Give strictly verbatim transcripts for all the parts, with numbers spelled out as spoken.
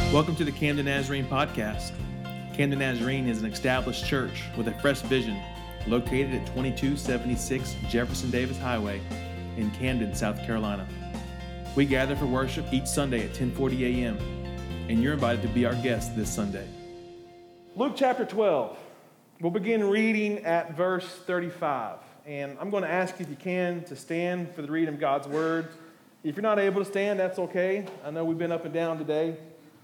Welcome to the Camden Nazarene Podcast. Camden Nazarene is an established church with a fresh vision located at twenty-two seventy-six Jefferson Davis Highway in Camden, South Carolina. We gather for worship each Sunday at ten forty a.m., and you're invited to be our guest this Sunday. Luke chapter twelve. We'll begin reading at verse thirty-five. And I'm going to ask you, if you can, to stand for the reading of God's Word. If you're not able to stand, that's okay. I know we've been up and down today,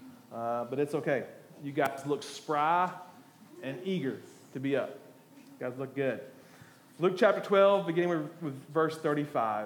uh, but it's okay. You guys look spry and eager to be up. You guys look good. Luke chapter twelve, beginning with, with verse thirty-five.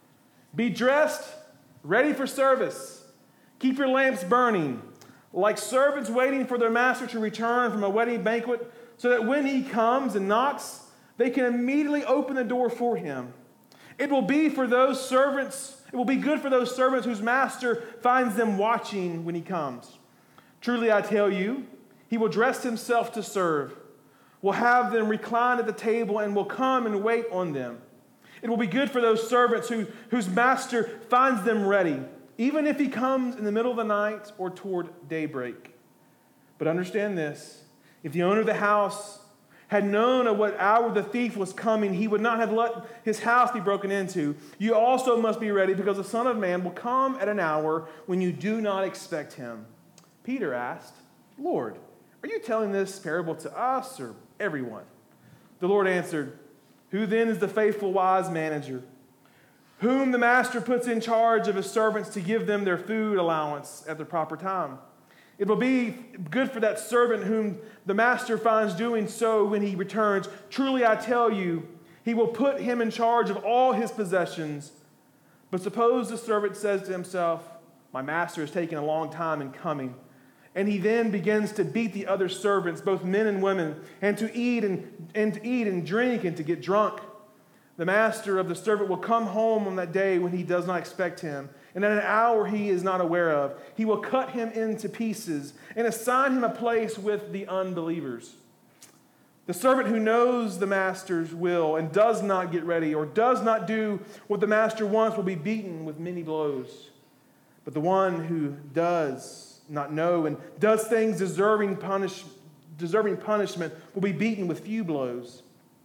Be dressed, ready for service. Keep your lamps burning, like servants waiting for their master to return from a wedding banquet, so that when he comes and knocks, they can immediately open the door for him. It will be for those servants, it will be good for those servants whose master finds them watching when he comes. Truly I tell you, he will dress himself to serve, will have them recline at the table, and will come and wait on them. It will be good for those servants who, whose master finds them ready, even if he comes in the middle of the night or toward daybreak. But understand this, if the owner of the house had known at what hour the thief was coming, he would not have let his house be broken into. You also must be ready, because the Son of Man will come at an hour when you do not expect him. Peter asked, Lord, are you telling this parable to us or everyone? The Lord answered, Who then is the faithful wise manager, whom the master puts in charge of his servants to give them their food allowance at the proper time? It will be good for that servant whom the master finds doing so when he returns. Truly I tell you, he will put him in charge of all his possessions. But suppose the servant says to himself, My master is taking a long time in coming. And he then begins to beat the other servants, both men and women, and to eat and, and to eat and drink and to get drunk. The master of the servant will come home on that day when he does not expect him, and at an hour he is not aware of. He will cut him into pieces and assign him a place with the unbelievers. The servant who knows the master's will and does not get ready or does not do what the master wants will be beaten with many blows. But the one who does not know and does things deserving punish, deserving punishment will be beaten with few blows.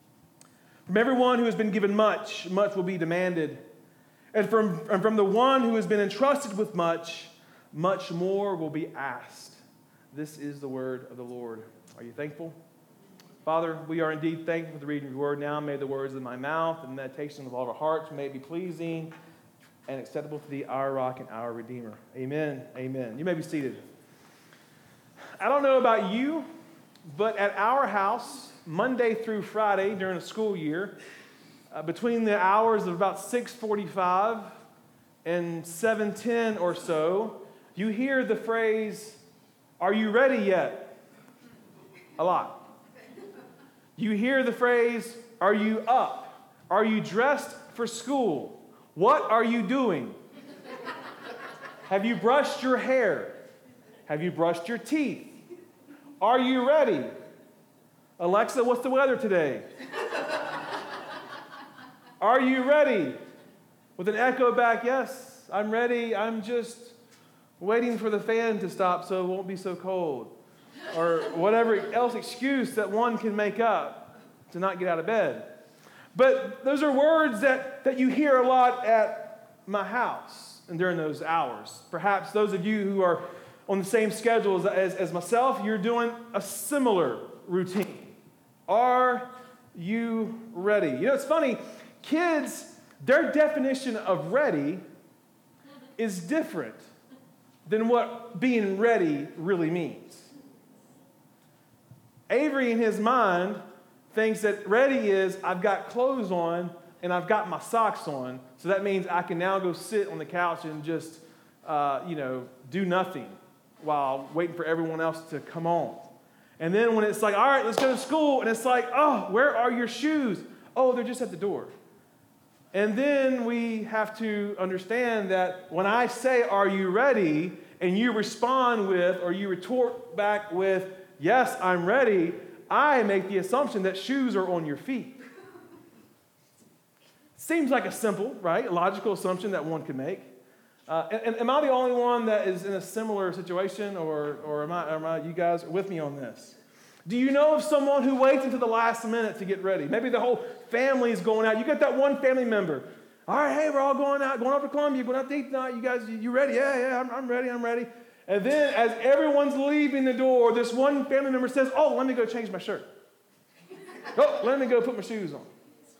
From everyone who has been given much, much will be demanded. And from, and from the one who has been entrusted with much, much more will be asked. This is the word of the Lord. Are you thankful? Father, we are indeed thankful for the reading of your word. Now may the words of my mouth and the meditation of all of our hearts may be pleasing and acceptable to thee, our rock and our redeemer. Amen. Amen. You may be seated. I don't know about you, but at our house, Monday through Friday during the school year, uh, between the hours of about six forty-five and seven ten or so, you hear the phrase, "Are you ready yet?" A lot. You hear the phrase, "Are you up? Are you dressed for school? What are you doing? Have you brushed your hair? Have you brushed your teeth? Are you ready? Alexa, what's the weather today? Are you ready?" With an echo back, "Yes, I'm ready. I'm just waiting for the fan to stop so it won't be so cold." Or whatever else excuse that one can make up to not get out of bed. But those are words that, that you hear a lot at my house and during those hours. Perhaps those of you who are on the same schedule as, as, as myself, you're doing a similar routine. Are you ready? You know, it's funny. Kids, their definition of ready is different than what being ready really means. Avery, in his mind, thinks that ready is I've got clothes on and I've got my socks on, so that means I can now go sit on the couch and just, uh, you know, do nothing while waiting for everyone else to come on. And then when it's like, all right, let's go to school, and it's like, oh, where are your shoes? Oh, they're just at the door. And then we have to understand that when I say, are you ready? And you respond with, or you retort back with, yes, I'm ready, I make the assumption that shoes are on your feet. Seems like a simple, right, logical assumption that one could make. Uh, and, am I the only one that is in a similar situation, or, or am, I, am I, you guys with me on this? Do you know of someone who waits until the last minute to get ready? Maybe the whole family is going out. You got that one family member. All right, hey, we're all going out, going up to Columbia, going out to eat tonight. You guys, you, you ready? Yeah, yeah, I'm, I'm ready, I'm ready. And then as everyone's leaving the door, this one family member says, oh, let me go change my shirt. Oh, let me go put my shoes on.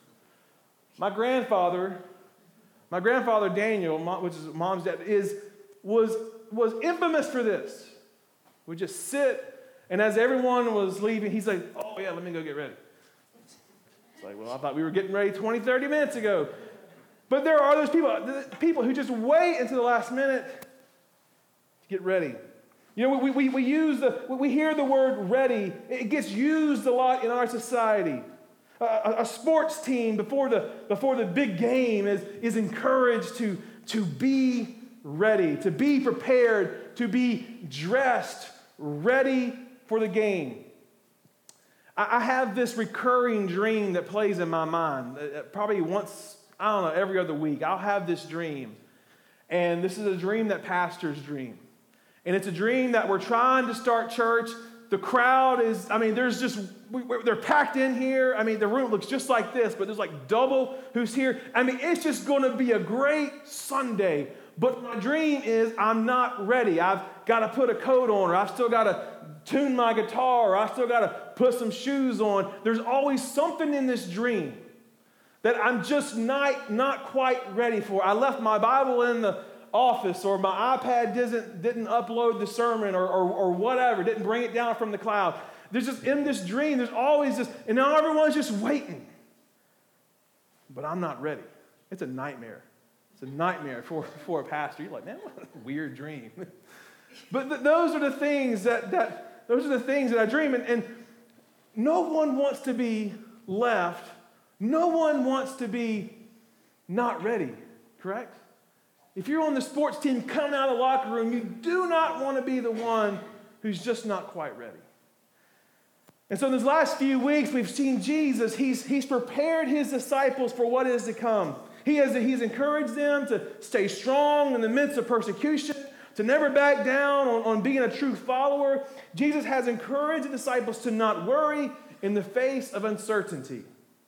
My grandfather, my grandfather Daniel, which is mom's dad, is, was, was infamous for this. We just sit, and as everyone was leaving, he's like, oh, yeah, let me go get ready. It's like, well, I thought we were getting ready twenty, thirty minutes ago. But there are those people, people who just wait until the last minute to get ready. You know, we, we, we use the, we hear the word ready. It gets used a lot in our society. A, a sports team before the, before the big game is, is encouraged to, to be ready, to be prepared, to be dressed, ready for the game. I, I have this recurring dream that plays in my mind, uh, probably once, I don't know, every other week. I'll have this dream. And this is a dream that pastors dream. And it's a dream that we're trying to start church. The crowd is, I mean, there's just, we, they're packed in here. I mean, the room looks just like this, but there's like double who's here. I mean, it's just going to be a great Sunday. But my dream is I'm not ready. I've got to put a coat on, or I've still got to tune my guitar, or I've still got to put some shoes on. There's always something in this dream that I'm just not, not quite ready for. I left my Bible in the office, or my iPad didn't, didn't upload the sermon, or, or, or whatever, didn't bring it down from the cloud. There's just, in this dream, there's always this, and now everyone's just waiting. But I'm not ready. It's a nightmare. It's a nightmare for, for a pastor. You're like, man, what a weird dream. But th- those are the things that, that, those are the things that I dream, and, and no one wants to be left. No one wants to be not ready, correct? If you're on the sports team coming out of the locker room, you do not want to be the one who's just not quite ready. And so in these last few weeks, we've seen Jesus. He's, he's prepared his disciples for what is to come. He has, he's encouraged them to stay strong in the midst of persecution, to never back down on, on being a true follower. Jesus has encouraged the disciples to not worry in the face of uncertainty,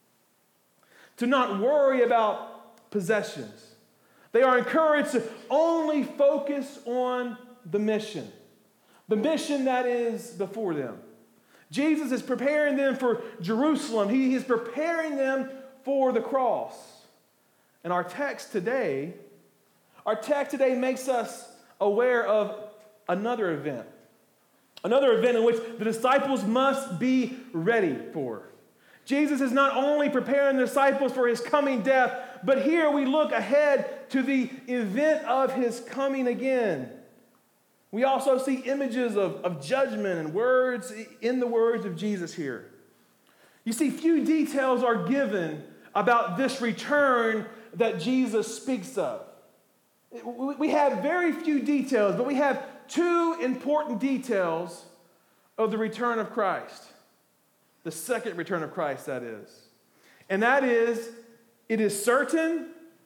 to not worry about possessions. They are encouraged to only focus on the mission, the mission that is before them. Jesus is preparing them for Jerusalem. He is preparing them for the cross. And our text today, our text today makes us aware of another event, another event in which the disciples must be ready for. Jesus is not only preparing the disciples for his coming death, but here we look ahead to the event of his coming again. We also see images of, of judgment and words in the words of Jesus here. You see, few details are given about this return that Jesus speaks of. We have very few details, but we have two important details of the return of Christ. The second return of Christ, that is. And that is, it is certain,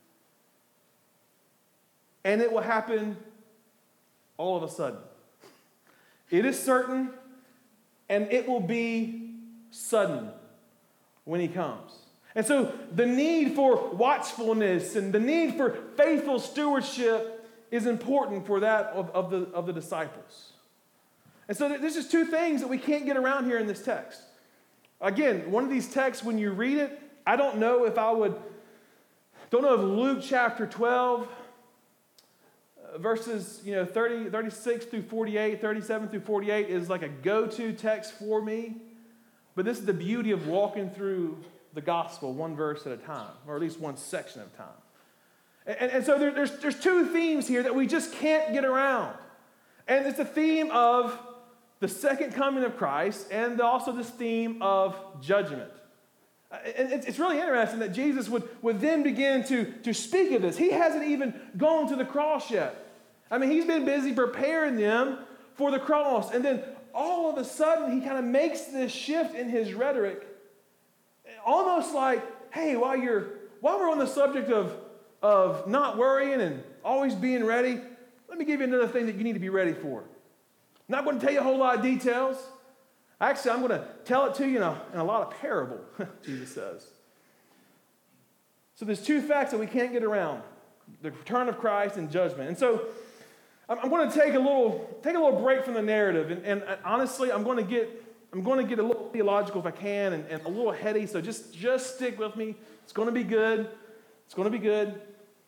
and it will happen all of a sudden. It is certain, and it will be sudden when he comes. And so the need for watchfulness and the need for faithful stewardship is important for that of, of, the, of the disciples. And so there's just two things that we can't get around here in this text. Again, one of these texts, when you read it, I don't know if I would, don't know if Luke chapter twelve, verses, you know, thirty, thirty-six through forty-eight, thirty-seven through forty-eight is like a go-to text for me. But this is the beauty of walking through the gospel one verse at a time, or at least one section at a time. And, and so there, there's, there's two themes here that we just can't get around. And it's the theme of the second coming of Christ, and also this theme of judgment. And it's really interesting that Jesus would, would then begin to, to speak of this. He hasn't even gone to the cross yet. I mean, he's been busy preparing them for the cross. And then all of a sudden, he kind of makes this shift in his rhetoric, almost like, hey, while you're while we're on the subject of, of not worrying and always being ready, let me give you another thing that you need to be ready for. I'm not going to tell you a whole lot of details. Actually, I'm going to tell it to you in a, in a lot of parable, Jesus says. So there's two facts that we can't get around: the return of Christ and judgment. And so I'm, I'm going to take a little take a little break from the narrative, and, and honestly, I'm going to get I'm going to get a little theological if I can, and, and a little heady. So just just stick with me. It's going to be good. It's going to be good.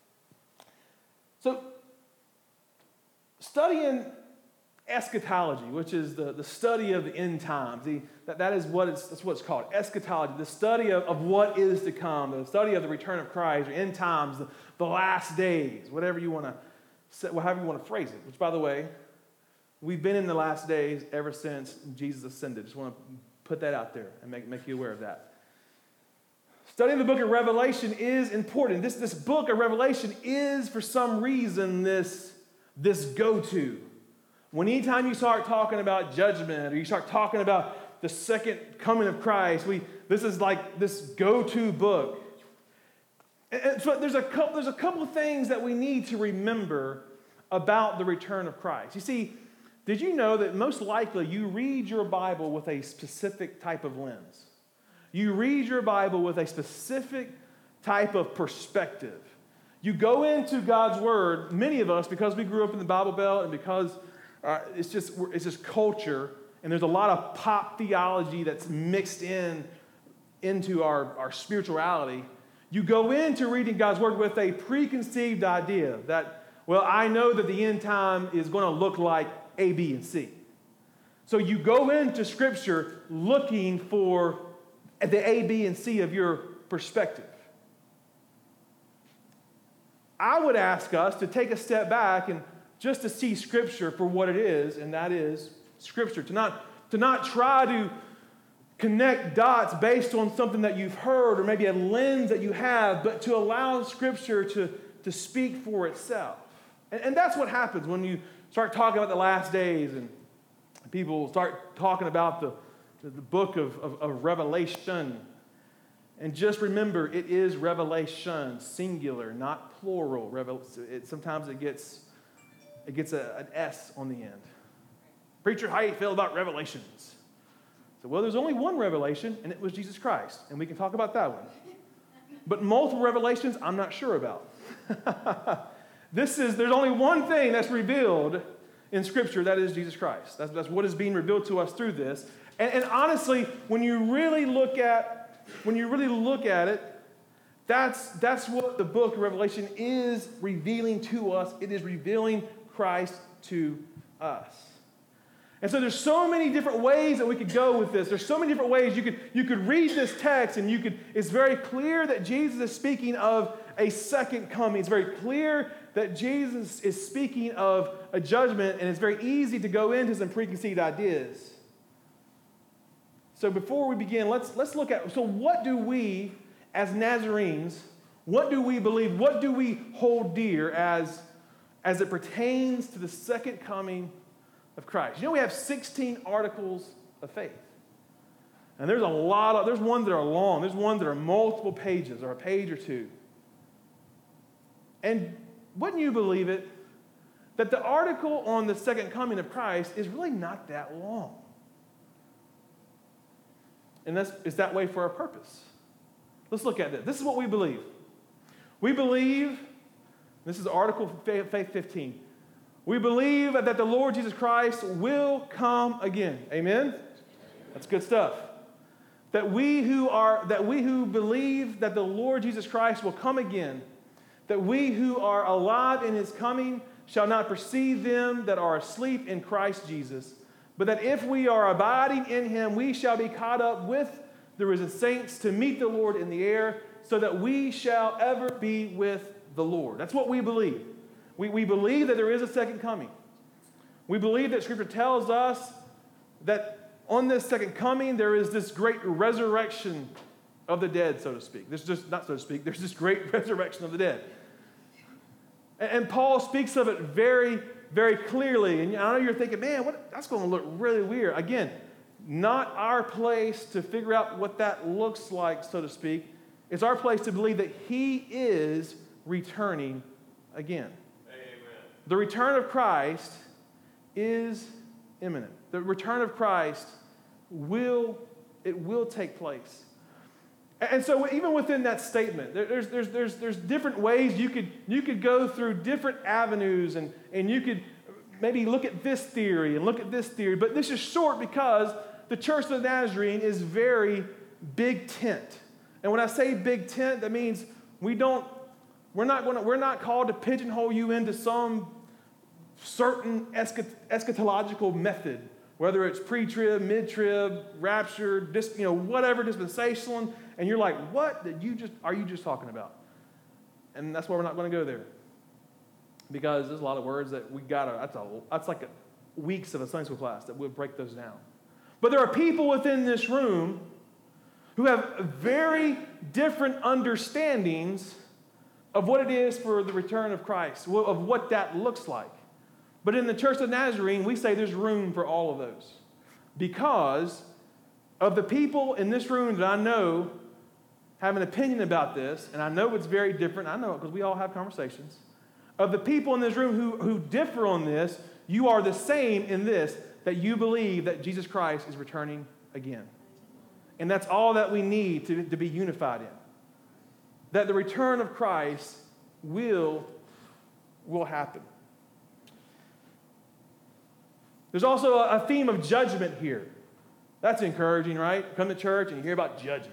So studying eschatology, which is the, the study of the end times. The, that, that is what it's, that's what it's called, eschatology, the study of, of what is to come, the study of the return of Christ, or end times, the, the last days, whatever you want to say, however you want to phrase it, which, by the way, we've been in the last days ever since Jesus ascended. Just want to put that out there and make, make you aware of that. Studying the book of Revelation is important. This, this book of Revelation is, for some reason, this, this go-to. When anytime you start talking about judgment, or you start talking about the second coming of Christ, we this is like this go-to book. And, and so there's a couple, there's a couple of things that we need to remember about the return of Christ. You see, did you know that most likely you read your Bible with a specific type of lens? You read your Bible with a specific type of perspective. You go into God's Word, many of us, because we grew up in the Bible Belt and because Uh, it's just it's just culture, and there's a lot of pop theology that's mixed in into our, our spirituality. You go into reading God's Word with a preconceived idea that, well, I know that the end time is going to look like A, B, and C. So you go into Scripture looking for the A, B, and C of your perspective. I would ask us to take a step back and just to see Scripture for what it is, and that is Scripture. To not, to not try to connect dots based on something that you've heard or maybe a lens that you have, but to allow Scripture to, to speak for itself. And, and that's what happens when you start talking about the last days and people start talking about the, the book of, of, of Revelation. And just remember, it is revelation, singular, not plural. Revel- it, sometimes it gets... It gets a, an S on the end. Preacher, how do you feel about revelations? So, well, there's only one revelation, and it was Jesus Christ. And we can talk about that one. But multiple revelations, I'm not sure about. This is, there's only one thing that's revealed in Scripture, that is Jesus Christ. That's, that's what is being revealed to us through this. And, and honestly, when you really look at, when you really look at it, that's, that's what the book of Revelation is revealing to us. It is revealing Christ to us. And so there's so many different ways that we could go with this. There's so many different ways you could, you could read this text, and you could, it's very clear that Jesus is speaking of a second coming. It's very clear that Jesus is speaking of a judgment, and it's very easy to go into some preconceived ideas. So before we begin, let's, let's look at, so what do we as Nazarenes, what do we believe, what do we hold dear as as it pertains to the second coming of Christ? You know, we have sixteen articles of faith. And there's a lot of, there's ones that are long, there's ones that are multiple pages or a page or two. And wouldn't you believe it, that the article on the second coming of Christ is really not that long. And that's, it's that way for a purpose. Let's look at this. This is what we believe. We believe, this is Article Faith fifteen. We believe that the Lord Jesus Christ will come again. Amen? That's good stuff. That we who are, that we who believe that the Lord Jesus Christ will come again, that we who are alive in his coming shall not perceive them that are asleep in Christ Jesus, but that if we are abiding in him, we shall be caught up with the risen saints to meet the Lord in the air, so that we shall ever be with the Lord. That's what we believe. We, we believe that there is a second coming. We believe that Scripture tells us that on this second coming, there is this great resurrection of the dead, so to speak. There's just, not so to speak, there's this great resurrection of the dead. And, and Paul speaks of it very, very clearly. And I know you're thinking, man, what, that's going to look really weird. Again, not our place to figure out what that looks like, so to speak. It's our place to believe that he is returning again. The return of Christ is imminent. The return of Christ will, it will take place. And so even within that statement, there's, there's, there's, there's different ways you could, you could go through different avenues, and, and you could maybe look at this theory and look at this theory. But this is short because the Church of the Nazarene is very big tent. And when I say big tent, that means we don't, we're not going to, we're not called to pigeonhole you into some certain eschatological method, whether it's pre-trib, mid-trib, rapture, dis, you know, whatever, dispensational, and you're like, what did you just, are you just talking about? And that's why we're not going to go there. Because there's a lot of words that we got to, that's, a, that's like a, weeks of a Sunday school class that we'll break those down. But there are people within this room who have very different understandings of what it is for the return of Christ, of what that looks like. But in the Church of the Nazarene, we say there's room for all of those. Because of the people in this room that I know have an opinion about this, and I know it's very different. I know it because we all have conversations. Of the people in this room who, who differ on this, you are the same in this, that you believe that Jesus Christ is returning again. And that's all that we need to, to be unified in. That the return of Christ will, will happen. There's also a, a theme of judgment here. That's encouraging, right? Come to church and you hear about judgment.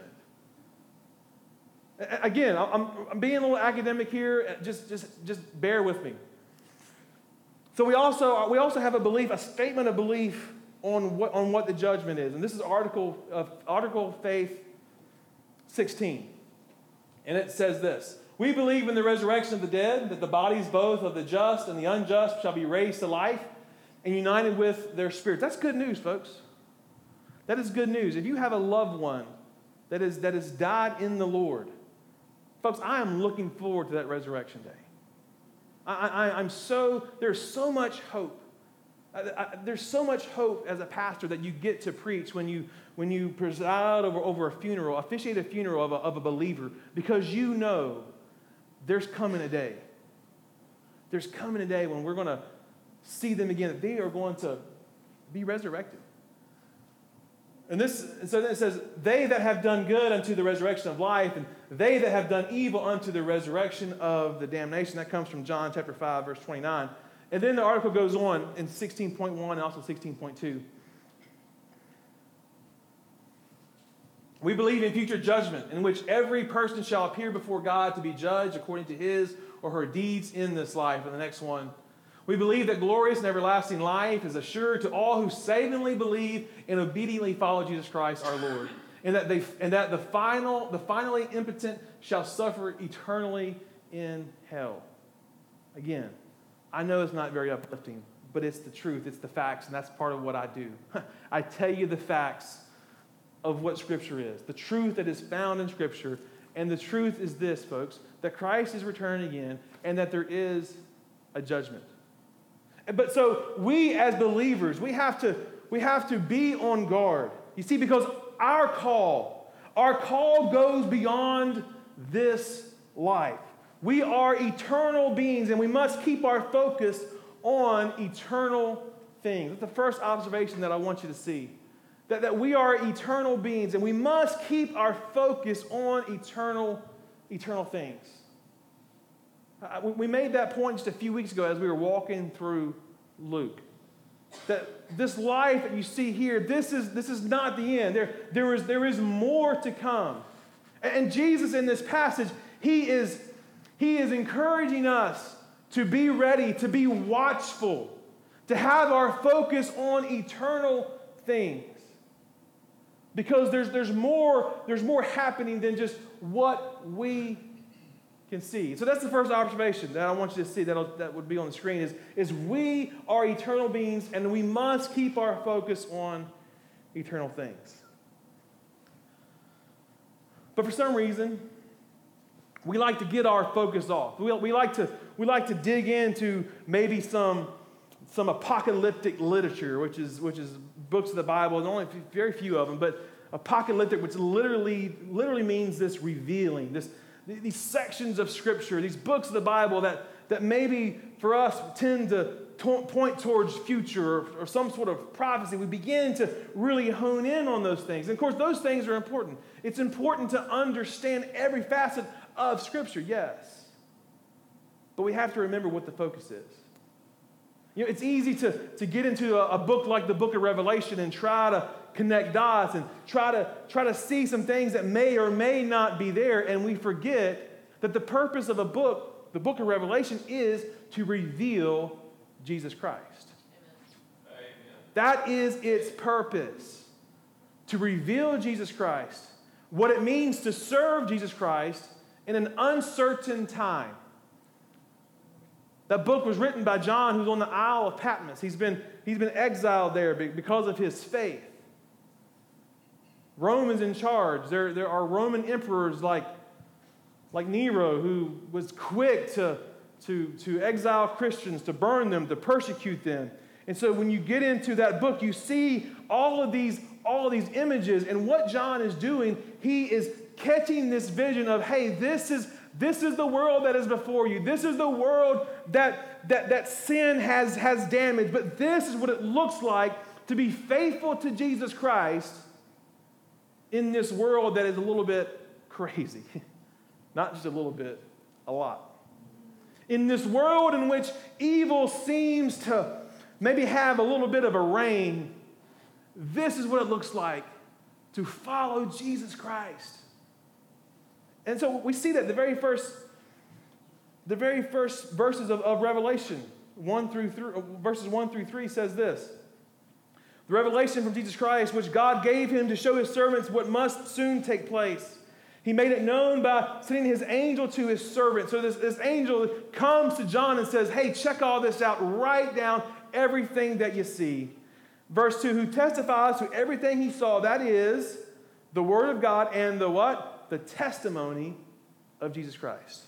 Again, I'm, I'm being a little academic here. Just, just, just bear with me. So we also, we also have a belief, a statement of belief on what, on what the judgment is. And this is Article of Article of Faith sixteen. And it says this: we believe in the resurrection of the dead, that the bodies both of the just and the unjust shall be raised to life and united with their spirits. That's good news, folks. That is good news. If you have a loved one that is that has died in the Lord, folks, I am looking forward to that resurrection day. I, I, I'm so, there's so much hope. I, I, there's so much hope as a pastor that you get to preach when you when you preside over, over a funeral, officiate a funeral of a, of a believer, because you know there's coming a day. There's coming a day when we're going to see them again, that they are going to be resurrected. And this, so then it says, they that have done good unto the resurrection of life, and they that have done evil unto the resurrection of the damnation. That comes from John chapter five, verse twenty-nine. And then the article goes on in sixteen point one and also sixteen point two. We believe in future judgment, in which every person shall appear before God to be judged according to his or her deeds in this life. And the next one, we believe that glorious and everlasting life is assured to all who savingly believe and obediently follow Jesus Christ our Lord, and that they and that the final the finally impotent shall suffer eternally in hell. Again, I know it's not very uplifting, but it's the truth, it's the facts, and that's part of what I do. I tell you the facts of what Scripture is, the truth that is found in Scripture, and the truth is this, folks, that Christ is returning again, and that there is a judgment. But so we as believers, we have to, we have to be on guard. You see, because our call, our call goes beyond this life. We are eternal beings, and we must keep our focus on eternal things. That's the first observation that I want you to see. That, that we are eternal beings, and we must keep our focus on eternal, eternal things. Uh, we made that point just a few weeks ago as we were walking through Luke. That this life that you see here, this is, this is not the end. There, there, is, there is more to come. And, and Jesus in this passage, he is, he is encouraging us to be ready, to be watchful, to have our focus on eternal things. Because there's, there's, more, there's more happening than just what we can see. So that's the first observation that I want you to see that that would be on the screen is, is we are eternal beings, and we must keep our focus on eternal things. But for some reason, we like to get our focus off. We, we, like, to, we like to dig into maybe some, some apocalyptic literature, which is, which is books of the Bible. There's only very few of them, but apocalyptic, which literally, literally means this revealing, this these sections of Scripture, these books of the Bible that, that maybe for us tend to to- point towards future or, or some sort of prophecy. We begin to really hone in on those things. And of course, those things are important. It's important to understand every facet of Scripture, yes. But we have to remember what the focus is. You know, it's easy to, to get into a, a book like the book of Revelation and try to connect dots and try to, try to see some things that may or may not be there, and we forget that the purpose of a book, the book of Revelation, is to reveal Jesus Christ. Amen. That is its purpose, to reveal Jesus Christ, what it means to serve Jesus Christ in an uncertain time. That book was written by John, who's on the Isle of Patmos. He's been, he's been exiled there because of his faith. Rome is in charge. There, there are Roman emperors like, like Nero, who was quick to, to, to exile Christians, to burn them, to persecute them. And so when you get into that book, you see all of these, all of these images. And what John is doing, he is catching this vision of, hey, this is, this is the world that is before you. This is the world that, that, that sin has, has damaged. But this is what it looks like to be faithful to Jesus Christ in this world that is a little bit crazy. Not just a little bit, a lot. In this world in which evil seems to maybe have a little bit of a reign, this is what it looks like to follow Jesus Christ. And so we see that the very first, the very first verses of, of Revelation, one through three, verses one through three says this: the revelation from Jesus Christ, which God gave him to show his servants what must soon take place. He made it known by sending his angel to his servant. So this, this angel comes to John and says, hey, check all this out. Write down everything that you see. Verse two, who testifies to everything he saw. That is the word of God and the what? The testimony of Jesus Christ.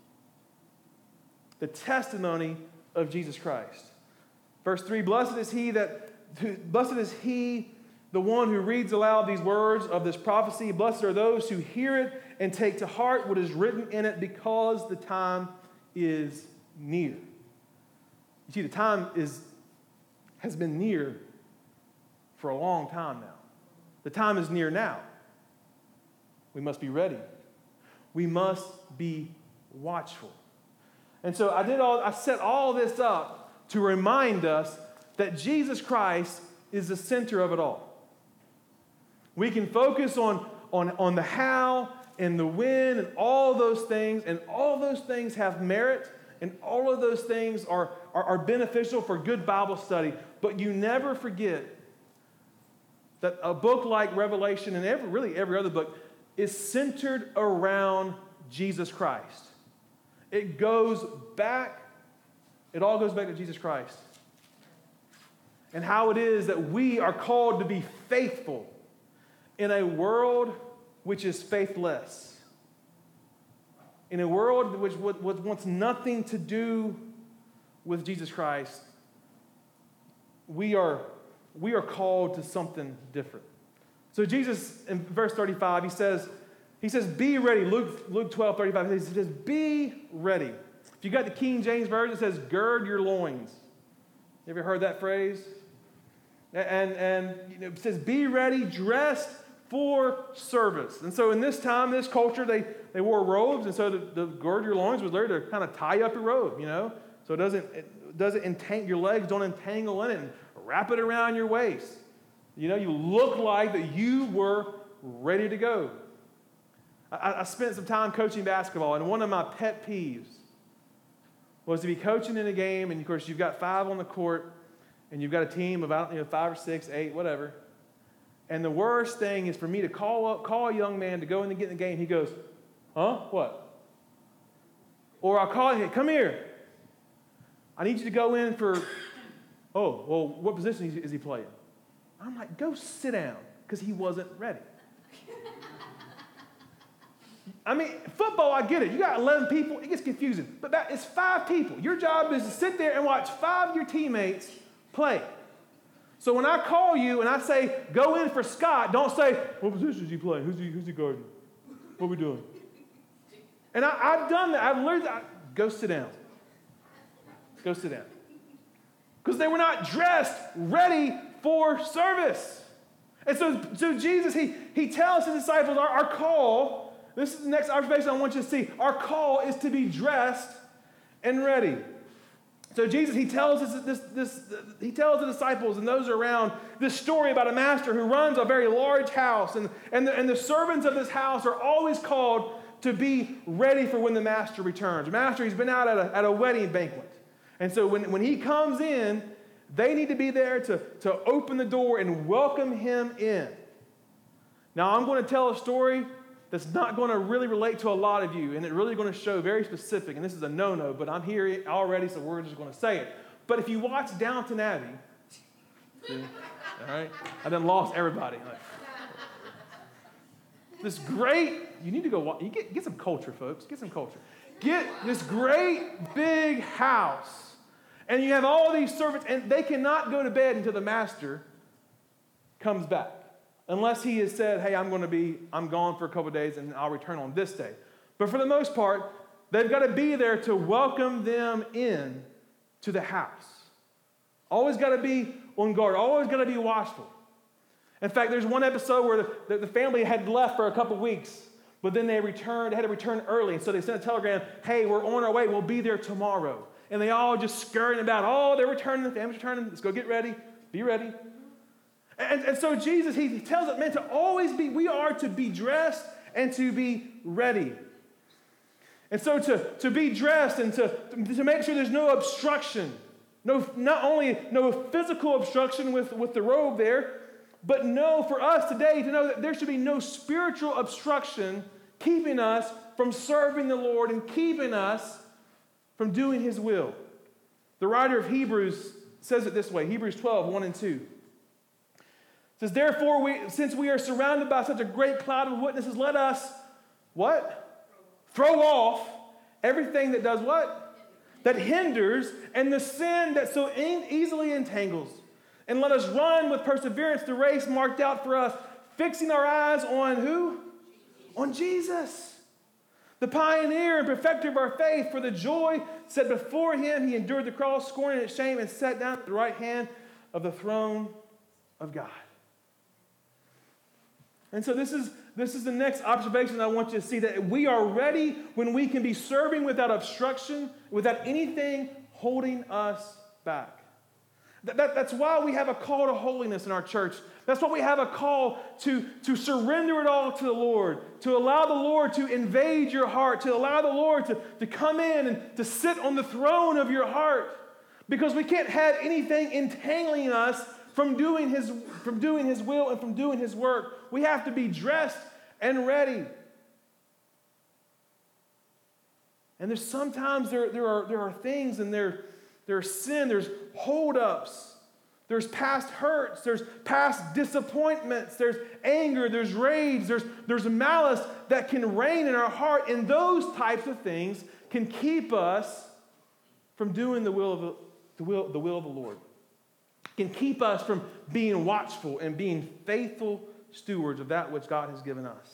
The testimony of Jesus Christ. Verse three, blessed is he that, blessed is he, the one who reads aloud these words of this prophecy. Blessed are those who hear it and take to heart what is written in it, because the time is near. You see, the time is has been near for a long time now. The time is near now. We must be ready. We must be watchful. And so I did all I set all this up to remind us that Jesus Christ is the center of it all. We can focus on, on, on the how and the when and all those things, and all those things have merit, and all of those things are, are, are beneficial for good Bible study. But you never forget that a book like Revelation, and every, really every other book, is centered around Jesus Christ. It goes back, it all goes back to Jesus Christ. And how it is that we are called to be faithful in a world which is faithless. In a world which wants nothing to do with Jesus Christ, we are, we are called to something different. So Jesus, in verse thirty-five, he says, he says, be ready. Luke, Luke twelve, thirty-five, he says, be ready. If you got the King James Version, it says, gird your loins. You ever heard that phrase? And, and you know, it says, be ready, dressed for service. And so in this time, this culture, they, they wore robes, and so the, the gird your loins was there to kind of tie up your robe, you know, so it doesn't, it doesn't entangle, your legs don't entangle in it, and wrap it around your waist. You know, you look like that you were ready to go. I, I spent some time coaching basketball, and one of my pet peeves was to be coaching in a game, and of course you've got five on the court, and you've got a team of, you know, five or six, eight, whatever. And the worst thing is for me to call up, call a young man to go in and get in the game. He goes, huh? What? Or I'll call him, hey, come here. I need you to go in for, oh, well, what position is he playing? I'm like, go sit down, because he wasn't ready. I mean, football, I get it. You got eleven people, it gets confusing. But that is five people. Your job is to sit there and watch five of your teammates play. So when I call you and I say, go in for Scott, don't say, what position is he playing? Who's he, who's he guarding? What are we doing? And I, I've done that. I've learned that. Go sit down. Go sit down. Because they were not dressed, ready for service. And so, so Jesus, he, he tells his disciples, our, our call, this is the next observation I want you to see, our call is to be dressed and ready. So Jesus, he tells us this, this, he tells the disciples and those around this story about a master who runs a very large house, and, and, the, and the servants of this house are always called to be ready for when the master returns. The master, he's been out at a, at a wedding banquet. And so when, when he comes in, they need to be there to, to open the door and welcome him in. Now, I'm going to tell a story that's not going to really relate to a lot of you, and it's really going to show very specific, and this is a no-no, but I'm here already, so we're just going to say it. But if you watch Downton Abbey, see, all right, I done lost everybody. Like, this great, you need to go watch, you get, get some culture, folks, get some culture. Get this great big house, and you have all these servants, and they cannot go to bed until the master comes back. Unless he has said, hey, I'm going to be, I'm gone for a couple of days and I'll return on this day. But for the most part, they've got to be there to welcome them in to the house. Always got to be on guard. Always got to be watchful. In fact, there's one episode where the, the family had left for a couple of weeks, but then they returned, they had to return early. And so they sent a telegram, hey, we're on our way. We'll be there tomorrow. And they all just scurrying about, oh, they're returning, the family's returning. Let's go get ready. Be ready. And, and so Jesus, he, he tells us, man, to always be, we are to be dressed and to be ready. And so to, to be dressed and to, to make sure there's no obstruction, no, not only no physical obstruction with, with the robe there, but no, for us today, to know that there should be no spiritual obstruction keeping us from serving the Lord and keeping us from doing his will. The writer of Hebrews says it this way, Hebrews twelve, one and two. It says, therefore, we, since we are surrounded by such a great cloud of witnesses, let us, what? Throw off everything that does what? That hinders, and the sin that so in, easily entangles. And let us run with perseverance the race marked out for us, fixing our eyes on who? On Jesus, the pioneer and perfecter of our faith. For the joy set before him, he endured the cross, scorning its shame, and sat down at the right hand of the throne of God. And so this is, this is the next observation I want you to see, that we are ready when we can be serving without obstruction, without anything holding us back. That, that, that's why we have a call to holiness in our church. That's why we have a call to, to surrender it all to the Lord, to allow the Lord to invade your heart, to allow the Lord to, to come in and to sit on the throne of your heart. Because we can't have anything entangling us from doing his, from doing his will and from doing his work. We have to be dressed and ready. And there's sometimes there, there, are, there are things and there, there's sin, there's holdups, there's past hurts, there's past disappointments, there's anger, there's rage, there's, there's malice that can reign in our heart. And those types of things can keep us from doing the will of the, the, will, the will of the Lord. Can keep us from being watchful and being faithful stewards of that which God has given us.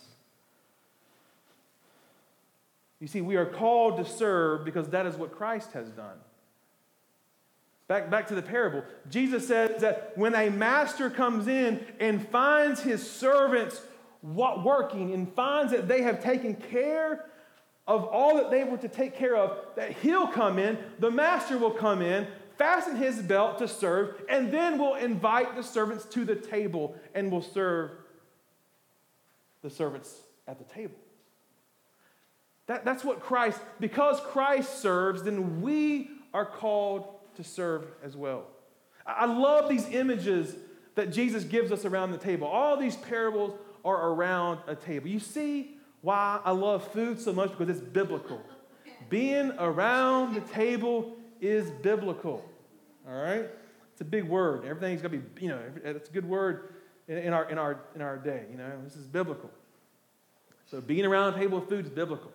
You see, we are called to serve because that is what Christ has done. Back, back to the parable. Jesus says that when a master comes in and finds his servants working and finds that they have taken care of all that they were to take care of, that he'll come in, the master will come in, fasten his belt to serve, and then will invite the servants to the table and will serve the servants at the table. That, that's what Christ, because Christ serves, then we are called to serve as well. I love these images that Jesus gives us around the table. All these parables are around a table. You see why I love food so much? Because it's biblical. Being around the table is biblical. All right? It's a big word. Everything's got to be, you know, it's a good word in, in our in our in our day. You know, this is biblical. So being around a table of food is biblical.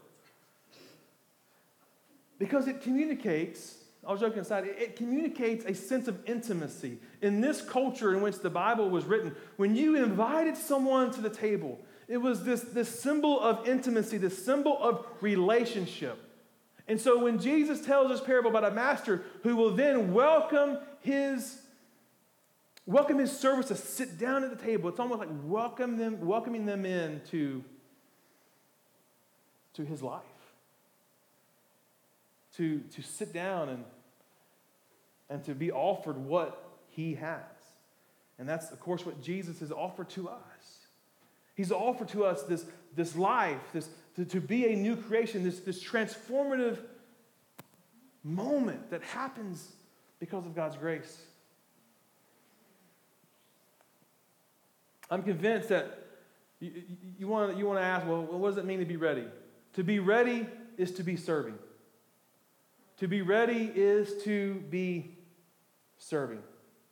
Because it communicates, I was joking aside, it, it communicates a sense of intimacy. In this culture in which the Bible was written, when you invited someone to the table, it was this, this symbol of intimacy, this symbol of relationship. And so when Jesus tells this parable about a master who will then welcome his, welcome his servants to sit down at the table, it's almost like welcome them, welcoming them in to, to his life. To, to sit down and, and to be offered what he has. And that's, of course, what Jesus has offered to us. He's offered to us this, this life, this to, to be a new creation, this, this transformative moment that happens because of God's grace. I'm convinced that you, you, want, you want to ask, well, what does it mean to be ready? To be ready is to be serving. To be ready is to be serving.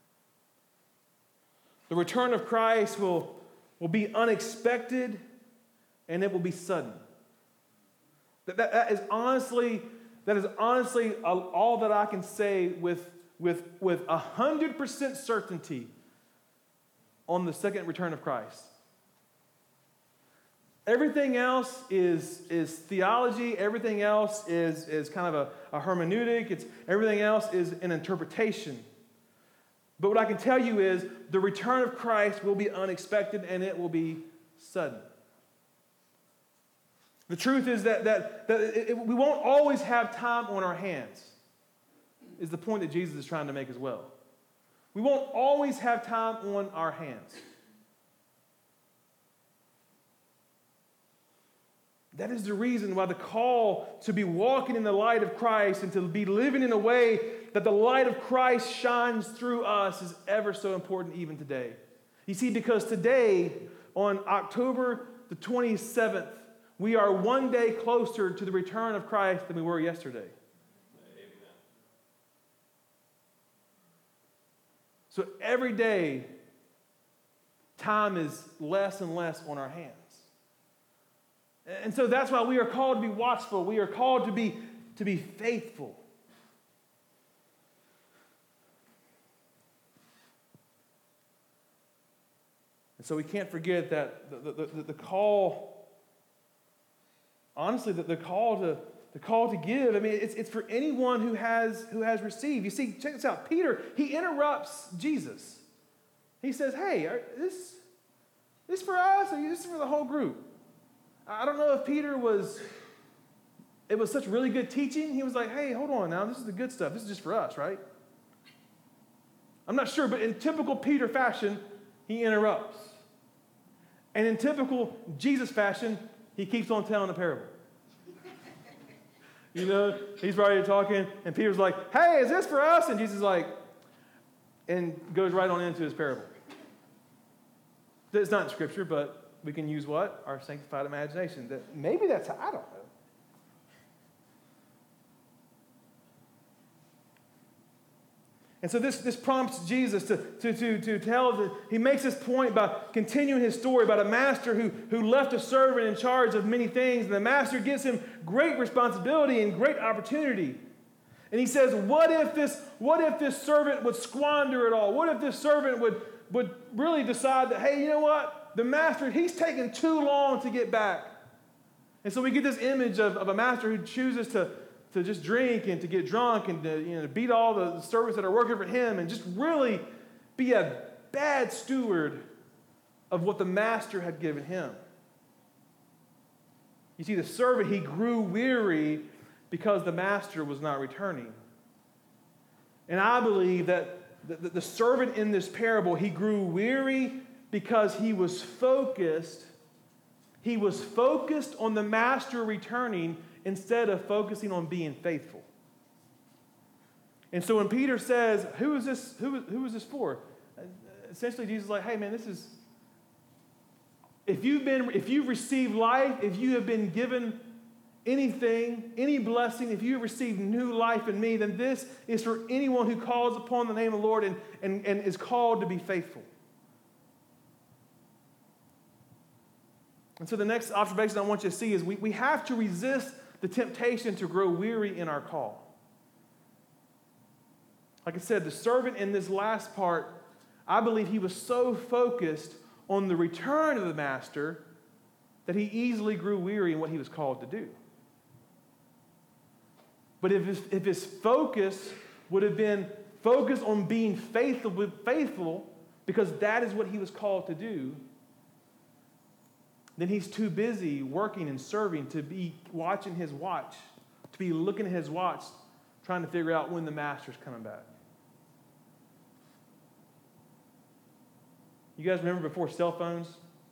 The return of Christ will, will be unexpected and it will be sudden. That, that, that is honestly, that is honestly all that I can say with, with, with one hundred percent certainty on the second return of Christ. Everything else is, is theology. Everything else is, is kind of a, a hermeneutic. It's, everything else is an interpretation. But what I can tell you is the return of Christ will be unexpected and it will be sudden. The truth is that, that, that it, it, we won't always have time on our hands, is the point that Jesus is trying to make as well. We won't always have time on our hands. That is the reason why the call to be walking in the light of Christ and to be living in a way that the light of Christ shines through us is ever so important even today. You see, because today, on October the twenty-seventh, we are one day closer to the return of Christ than we were yesterday. Amen. So every day, time is less and less on our hands. And so that's why we are called to be watchful. We are called to be, to be faithful. And so we can't forget that the, the, the, the call, honestly, the, the call to the call to give, I mean, it's, it's for anyone who has, who has received. You see, check this out. Peter, he interrupts Jesus. He says, hey, are, this, this for us or this is for the whole group? I don't know if Peter was, it was such really good teaching. He was like, hey, hold on now. This is the good stuff. This is just for us, right? I'm not sure, but in typical Peter fashion, he interrupts. And in typical Jesus fashion, he keeps on telling the parable. You know, he's already talking, and Peter's like, hey, is this for us? And Jesus is like, and goes right on into his parable. It's not in Scripture, but we can use what? Our sanctified imagination. That maybe that's how, I don't know. And so this, this prompts Jesus to, to, to, to tell, the, he makes this point by continuing his story about a master who, who left a servant in charge of many things, and the master gives him great responsibility and great opportunity. And he says, what if this, what if this servant would squander it all? What if this servant would, would really decide that, hey, you know what? The master, he's taking too long to get back. And so we get this image of, of a master who chooses to, to just drink and to get drunk and to, you know, beat all the servants that are working for him and just really be a bad steward of what the master had given him. You see, the servant, he grew weary because the master was not returning. And I believe that the, the, the servant in this parable, he grew weary because he was focused, he was focused on the master returning instead of focusing on being faithful. And so when Peter says, who is this, who, who is this for? Essentially, Jesus is like, hey man, this is, if you've been, if you've received life, if you have been given anything, any blessing, if you have received new life in me, then this is for anyone who calls upon the name of the Lord and, and, and is called to be faithful. And so the next observation I want you to see is we, we have to resist the temptation to grow weary in our call. Like I said, the servant in this last part, I believe he was so focused on the return of the master that he easily grew weary in what he was called to do. But if his, if his focus would have been focused on being faithful, faithful, because that is what he was called to do, then he's too busy working and serving to be watching his watch, to be looking at his watch, trying to figure out when the master's coming back. You guys remember before cell phones?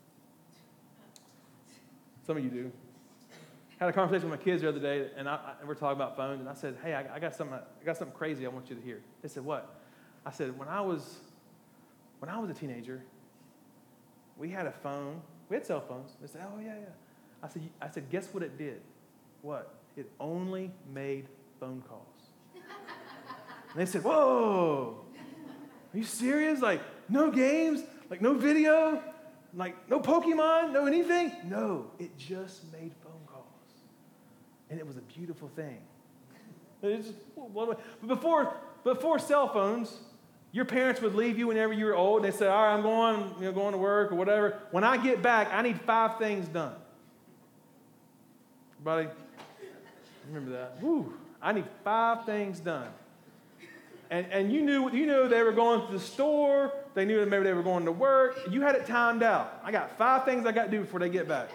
Some of you do. I had a conversation with my kids the other day, and, I, I, and we're talking about phones, and I said, hey, I, I got something I got something crazy I want you to hear. They said, what? I said, when I was when I was a teenager, we had a phone. We had cell phones. They said, oh, yeah, yeah. I said, I said, guess what it did? What? It only made phone calls. And they said, whoa, are you serious? Like, no games? Like, no video? Like, no Pokemon? No anything? No, it just made phone calls. And it was a beautiful thing. It's just, but before, before cell phones, your parents would leave you whenever you were old, and they said, all right, I'm going, you know, going to work or whatever. When I get back, I need five things done. Everybody, remember that? Woo, I need five things done. And, and you knew you knew they were going to the store. They knew that maybe they were going to work. You had it timed out. I got five things I got to do before they get back.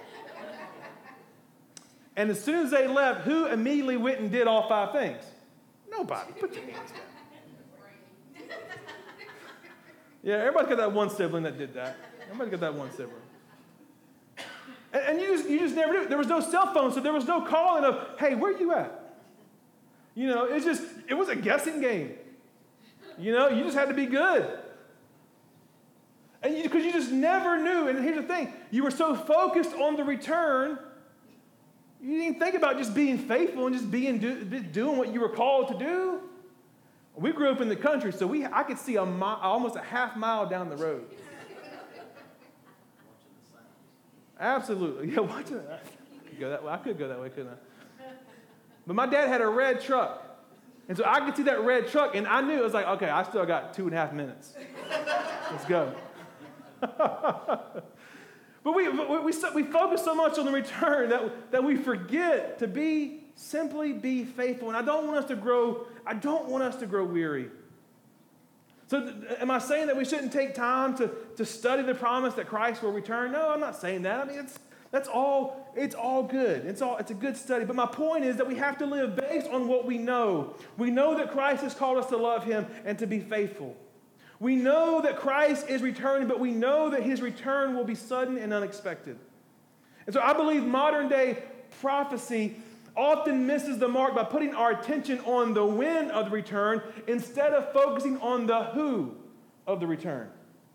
And as soon as they left, who immediately went and did all five things? Nobody. Put your hands down. Yeah, everybody's got that one sibling that did that. Everybody's got that one sibling. And, and you just you just never knew. There was no cell phone, so there was no calling of, hey, where you at? You know, it's just, it was a guessing game. You know, you just had to be good. And because you, you just never knew. And here's the thing. You were so focused on the return, you didn't think about just being faithful and just being do, doing what you were called to do. We grew up in the country, so we I could see a mi- almost a half mile down the road. Absolutely. Yeah, watching it. I could go that way. I could go that way, couldn't I? But my dad had a red truck. And so I could see that red truck, and I knew, it was like, okay, I still got two and a half minutes. Let's go. But we, we, we, we focus so much on the return that, that we forget to be, simply be faithful. And I don't want us to grow, I don't want us to grow weary. So th- am I saying that we shouldn't take time to, to study the promise that Christ will return? No, I'm not saying that. I mean, it's that's all, it's all good. It's all it's a good study. But my point is that we have to live based on what we know. We know that Christ has called us to love him and to be faithful. We know that Christ is returning, but we know that his return will be sudden and unexpected. And so I believe modern day prophecy often misses the mark by putting our attention on the when of the return instead of focusing on the who of the return.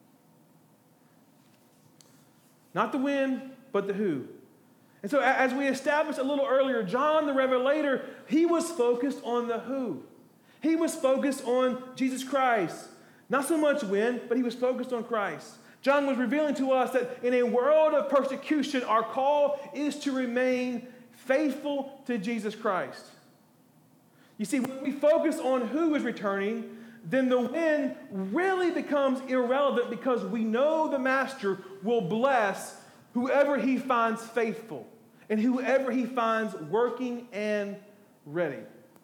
Not the when, but the who. And so as we established a little earlier, John the Revelator, he was focused on the who. He was focused on Jesus Christ. Not so much when, but he was focused on Christ. John was revealing to us that in a world of persecution, our call is to remain faithful to Jesus Christ. You see, when we focus on who is returning, then the when really becomes irrelevant because we know the Master will bless whoever he finds faithful and whoever he finds working and ready.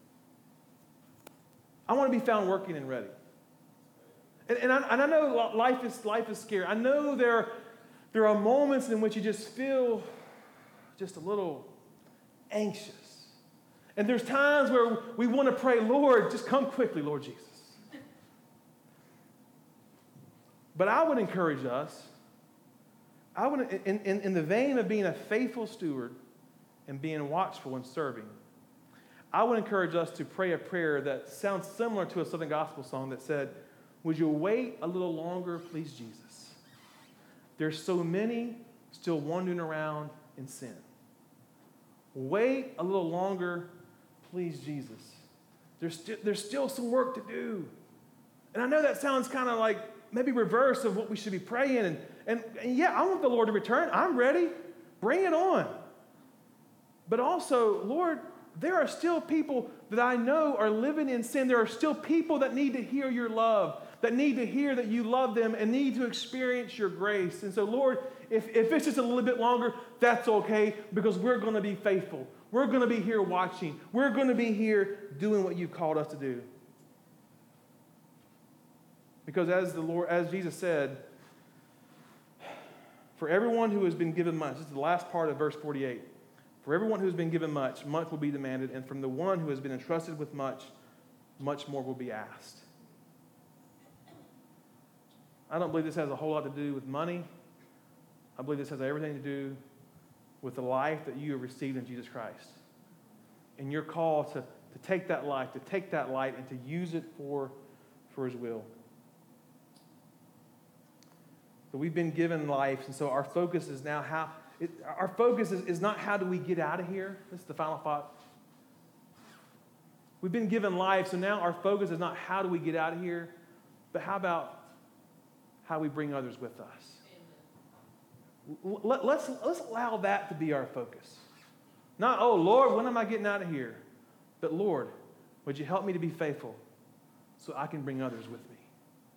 I want to be found working and ready. And, and, I, and I know life is, life is scary. I know there, there are moments in which you just feel just a little anxious. And there's times where we want to pray, Lord, just come quickly, Lord Jesus. But I would encourage us, I would, in, in, in the vein of being a faithful steward and being watchful and serving, I would encourage us to pray a prayer that sounds similar to a Southern Gospel song that said, would you wait a little longer, please, Jesus? There's so many still wandering around in sin. Wait a little longer, please, Jesus. There's, st- there's still some work to do. And I know that sounds kind of like maybe reverse of what we should be praying. And, and, and yeah, I want the Lord to return. I'm ready. Bring it on. But also, Lord, there are still people that I know are living in sin. There are still people that need to hear your love, that need to hear that you love them and need to experience your grace. And so, Lord, if, if it's just a little bit longer, that's okay because we're going to be faithful. We're going to be here watching. We're going to be here doing what you've called us to do. Because as the Lord, as Jesus said, for everyone who has been given much, this is the last part of verse forty-eight. For everyone who has been given much, much will be demanded, and from the one who has been entrusted with much, much more will be asked. I don't believe this has a whole lot to do with money. I believe this has everything to do with the life that you have received in Jesus Christ. And your call to, to take that life, to take that light, and to use it for, for His will. So we've been given life, and so our focus is now how, it, our focus is, is not how do we get out of here. This is the final thought. We've been given life, so now our focus is not how do we get out of here, but how about how we bring others with us. Let, let's, let's allow that to be our focus. Not, oh, Lord, when am I getting out of here? But, Lord, would you help me to be faithful so I can bring others with me?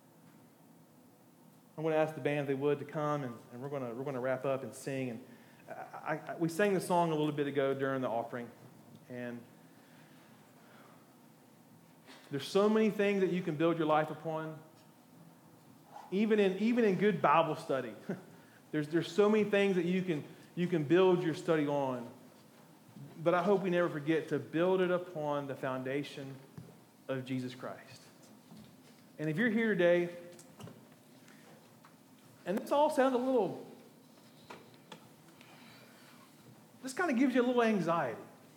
I'm going to ask the band if they would to come, and, and we're going to we're going to wrap up and sing. And I, I, we sang the song a little bit ago during the offering, and there's so many things that you can build your life upon. Even in even in good Bible study, there's there's so many things that you can you can build your study on. But I hope we never forget to build it upon the foundation of Jesus Christ. And if you're here today, and this all sounds a little, this kind of gives you a little anxiety.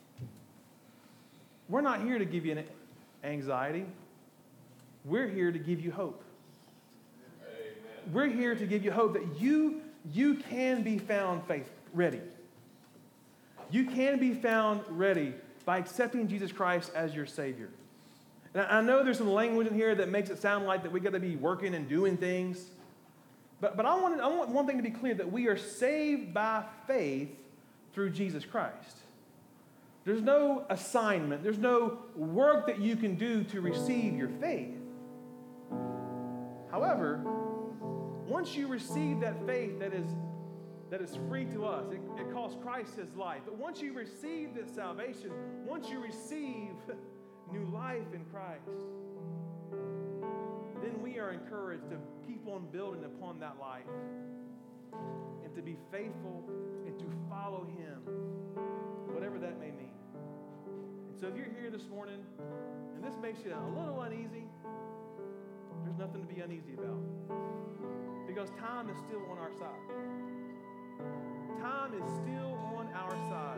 We're not here to give you an anxiety. We're here to give you hope. We're here to give you hope that you, you can be found faith ready. You can be found ready by accepting Jesus Christ as your Savior. And I know there's some language in here that makes it sound like that we got to be working and doing things. But, but I, want, I want one thing to be clear, that we are saved by faith through Jesus Christ. There's no assignment. There's no work that you can do to receive your faith. However, once you receive that faith that is, that is free to us, it, it costs Christ His life. But once you receive this salvation, once you receive new life in Christ, then we are encouraged to keep on building upon that life and to be faithful and to follow Him, whatever that may mean. And so if you're here this morning and this makes you a little uneasy, there's nothing to be uneasy about. Because time is still on our side. Time is still on our side.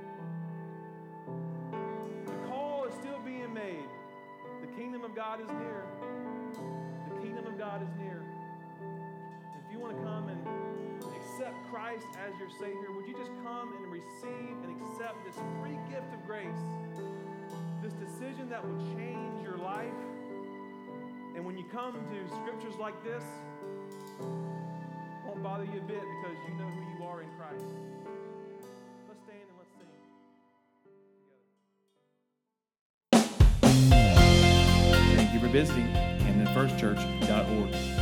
The call is still being made. The kingdom of God is near. The kingdom of God is near. If you want to come and accept Christ as your Savior, would you just come and receive and accept this free gift of grace? This decision that will change your life. And when you come to scriptures like this, it won't bother you a bit because you know who you are in Christ. Let's stand and let's sing together. Thank you for visiting Camden First Church dot org.